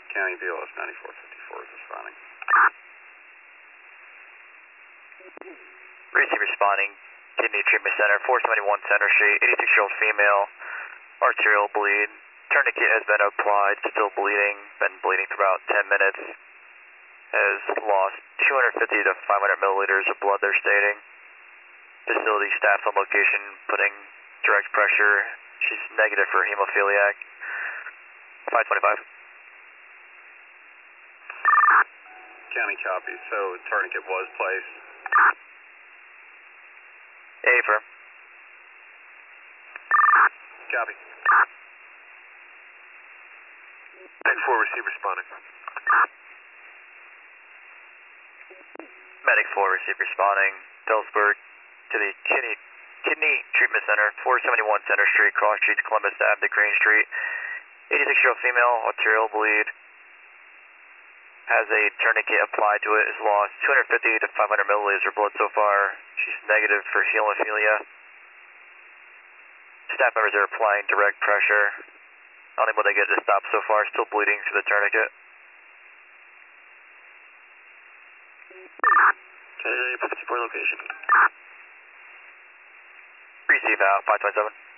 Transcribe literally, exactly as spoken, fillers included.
County B L S ninety-four fifty-four is responding. Receive responding, Kidney Treatment Center, four seventy-one Center Street, eighty-six-year-old female, arterial bleed. Tourniquet has been applied, still bleeding, been bleeding for about ten minutes. Has lost two hundred fifty to five hundred milliliters of blood, they're stating. Facility staff on location putting direct pressure. She's negative for hemophiliac. five twenty-five. County copy, so tourniquet was placed. A firm. Copy. Medic four, receive responding. Medic four, receive responding. Delsberg to the Kidney, Kidney Treatment Center, four seventy-one Center Street, Cross Streets, Columbus Ave to Green Street. eighty-six-year-old female, arterial bleed. Has a tourniquet applied to it, has lost two hundred fifty to five hundred milliliters of blood so far. She's negative for hemophilia. Staff members are applying direct pressure. Unable to get it to stop so far, still bleeding through the tourniquet. Okay, fifty-four location. Receive out, five twenty-seven.